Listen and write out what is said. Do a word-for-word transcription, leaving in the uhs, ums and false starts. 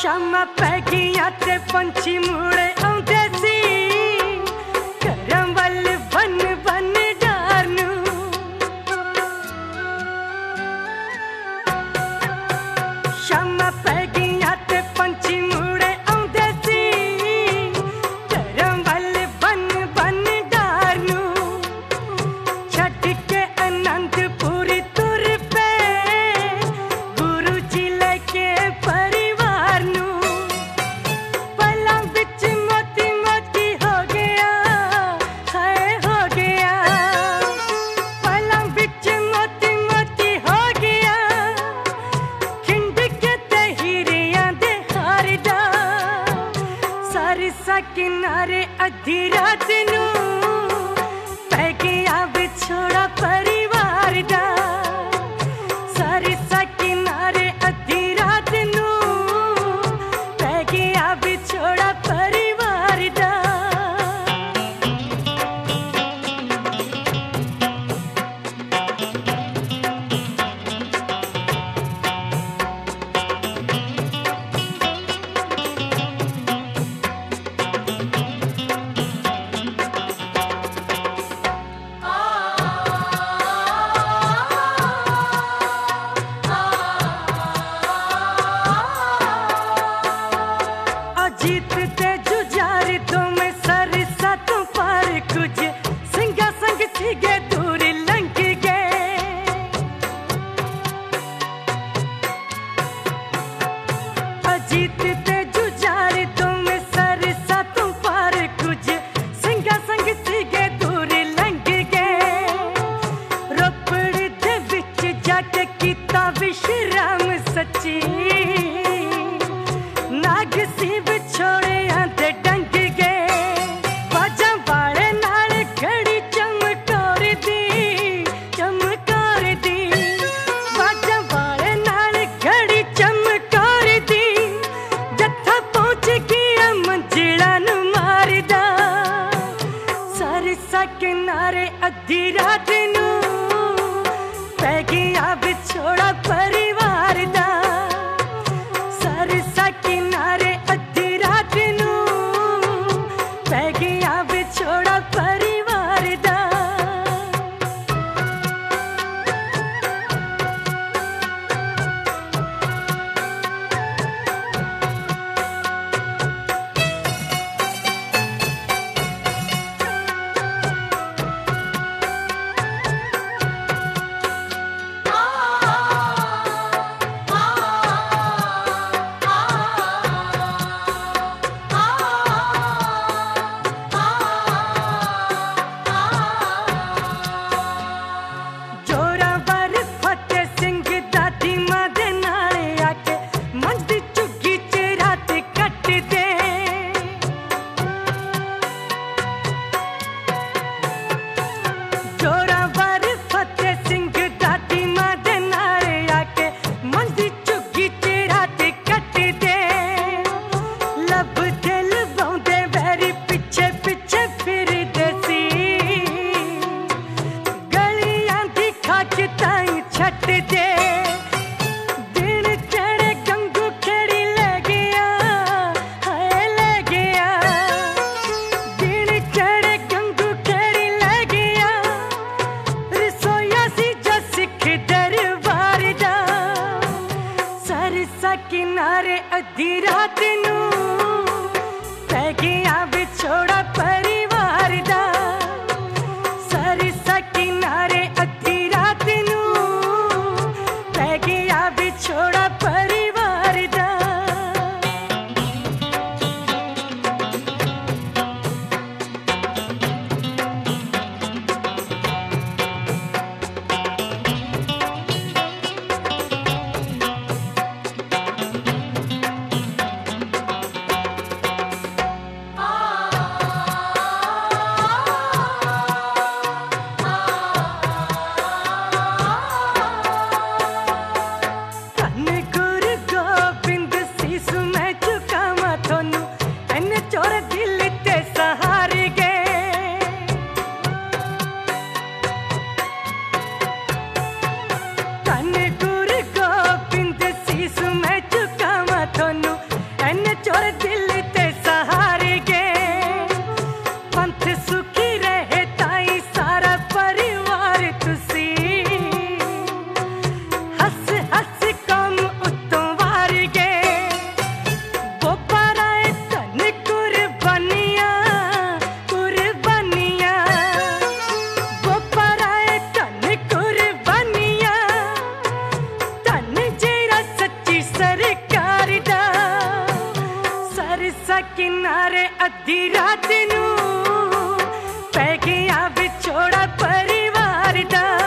शामा पै गईयां ते पंछी मुड़े आउंदे सी घरां वल बन बन डार नूं। शामा पै गईयां ते पंछी मुड़े आउंदे सी घरां वल बन बन डार नूं। छड्ड के आनंदपुरी तुर पे गुरु जी लेके परिवार नूं। पलां विच मोती मोती हो गया हाय हो गया। पलां विच मोती मोती हो गया खिंड के ते हीरियां दे हार दा। सारिसा किनारे अद्धी रात नूं पै गया विछोड़ा परिवार दा। सारिसा किनारे अद्धी रात नूं पै गया विछोड़ा परिवार दा। अजीत ते जुझार तो मैं सरसा तो पार कुछ सिंगा संग सीगे दूर लंघ गए। अजीत ते जुझार तो मैं सरसा तो पार कुछ सिंगा संग सीगे दूर लंघ गए। रोपड़ दे विच जाके कीता विश्राम सच्ची नाग सी विछोड़ियां ते डंग गए। बाजां वाले नाल घड़ी चमकोर दी चमकोर दी। बाजां वाले नाल घड़ी चमकोर दी। जत्था पहुंच गया मंजिला नूं मारदा। सरसा किनारे अद्धी रात नूं पै गया विछोड़ा परिवार दा। सरसा किनारे अद्धी रात नूं पै गया विछोड़ा परिवार दा। जोरावर फतेह सिंह दादी मां दे नाल आके मंदी झुग्गी च रात कट दे। जोरावर फतेह सिंह दादी मां दे नाल आके मंदी झुग्गी च रात कट दे। लब दिल बाउंदे वैरी पिछे पिछे फिरदे सी गलियां दी खाक ताईं छट दे। दिन चढ़े गंगू खेड़ी ले गया हाय ले गया। दिन चढ़े गंगू खेड़ी ले गया रसोईया सी जो सिख दरबार दा। सरसा किनारे अद्धी रात नूं पै गया विछोड़ा परिवार दा। सरसा किनारे अद्धी रात नूं पै गया विछोड़ा परिवार दा। किनारे अद्धी रात नू पै गया विछोड़ा परिवार दा।